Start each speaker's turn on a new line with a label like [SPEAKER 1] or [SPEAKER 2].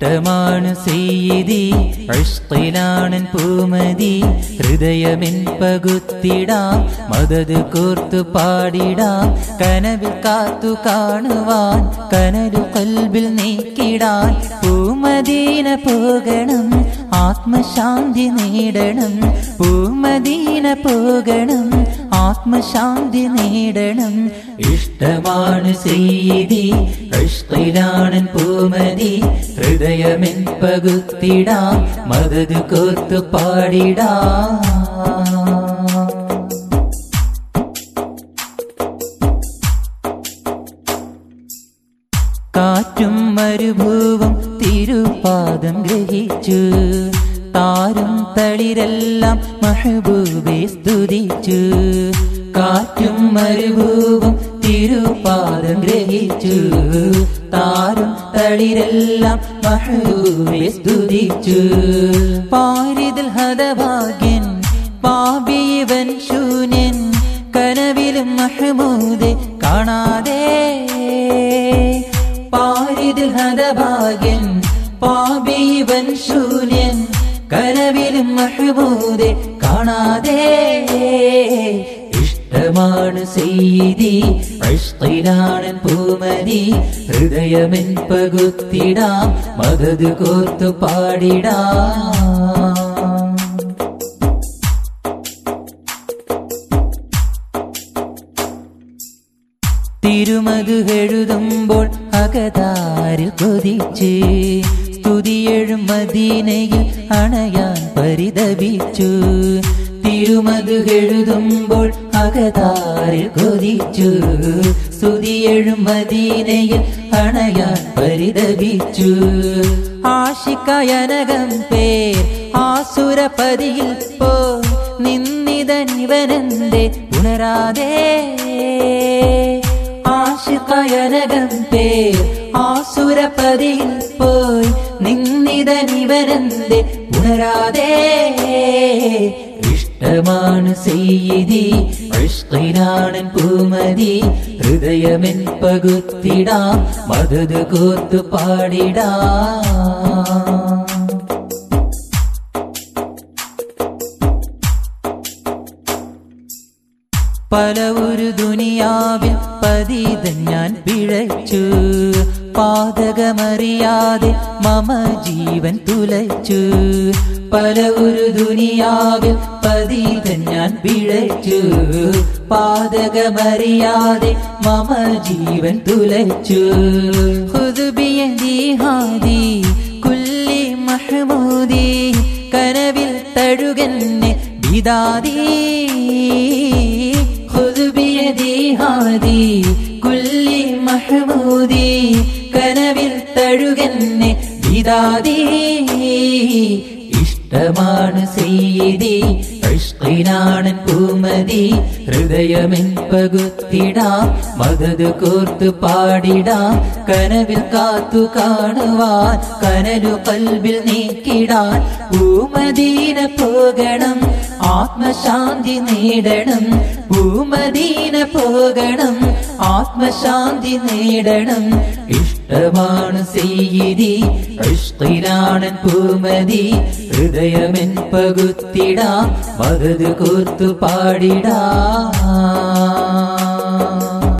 [SPEAKER 1] ഇഷ്ടമാണ് സയ്യിദി ഇഷ്ഖിലാണൻ പൂമതി ഹൃദയമെൻ പകുത്തിടാം മദദ് കോർത്തു പാടിടാം കനവിൽ കാത്തു കാണുവാൻ കനലു ഖൽബിൽ നീക്കിടാൻ പൂമദീന പോകണം ആത്മശാന്തി നേടണം പൂമദീന പോകണം ആത്മശാന്തി നേടണം ഇഷ്ടമാണ് സയ്യിദി ഇഷ്ഖിലാണൻ പൂമതി ഹൃദയമെൻ പകുത്തിടാം മദദ് കോർത്തു പാടിടാം കാറ്റും മരുഭൂവും തിരുപാദം ഗ്രഹിച്ചു താരും തളിരെല്ലാം മെഹബൂബെ സ്തുതിച്ചു കാറ്റും മരുഭൂവും തിരുപാദം ഗ്രഹിച്ചു താരും തളിരെല്ലാം മെഹബൂബെ സ്തുതിച്ചു പാരിതിൽ ഹതഭാഗ്യൻ പാപിയവൻ ശൂന്യൻ കനവിലും മെഹമൂദെ കാണാതെ പാരിതിൽ ഹതഭാഗ്യൻ പാപിയവൻ ശൂന്യൻ കനവിലും മെഹമൂദെ കാണാതെ ഇഷ്ടമാണ് സയ്യിദി ഇഷ്ഖിലാണൻ പൂമതി ഹൃദയമെൻ പകുത്തിടാം മദദ് കോർത്തു പാടിടാം തിരുമത് എഴുതുമ്പോൾ അകതാരിൽ കൊതിച്ച് സ്തുതിയെഴും മദീനയിൽ അണയാൻ പരിതപിച്ചു തിരുമത് എഴുതുമ്പോൾ അകതാരിൽ കൊതിച്ചു സ്തുതിയെഴും മദീനയിൽ അണയാൻ പരിതപിച്ചു ആശിക്കയനകം പേർ ആസുരപതിയിൽ പോ നിന്നിതനിവനെന്തേ ഉണരാതെ ആശിക്കയനകം പേർ ആസുരപതിയിൽ പോയി നിന്നിതനിവനെന്തേ ഉണരാതെ ഇഷ്ടമാണ് സയ്യിദി ഇഷ്ഖിലാണൻ പൂമതി ഹൃദയമെൻ പകുത്തിടാം മദദ് കോർത്തു പാടിടാം പല ഒരു ദുനിയാവിൽ പതിതൻ ഞാൻ പിഴച്ചു പാതകമറിയാതെ മമ ജീവൻ തുലച്ചു പല ഒരു ദുനിയാവിൽ പതിതൻ ഞാൻ പിഴച്ചു പാതകമറിയാതെ മമ ജീവൻ തുലച്ചു ഖുദ് ബിയദി ഹാദി കുല്ലി മഹ്മൂദി കനവിൽ തഴുകന്നെ ബിദാദി ഖുദ് ബിയദി ഹാദി കുല്ലി മഹ്മൂദി കനവിൽ തഴുകന്നെ ബിദാദി ഇഷ്ടമാണ് സയ്യിദി ഇഷ്ഖിലാണൻ പൂമതി ഹൃദയമെൻ പകുത്തിടാം മദദ് കോർത്തു പാടിടാം കനവിൽ കാത്തു കാണുവാൻ കനലു ഖൽബിൽ നീക്കിടാൻ പൂമദീന പോകണം ആത്മശാന്തി നേടണം പൂമദീന പോകണം ആത്മശാന്തി നേടണം ഇഷ്ടമാണ് സയ്യിദി ഇഷ്ഖിലാണൻ പൂമതി ഹൃദയമെൻ പകുത്തിടാം മദദ് കോർത്തു പാടിടാം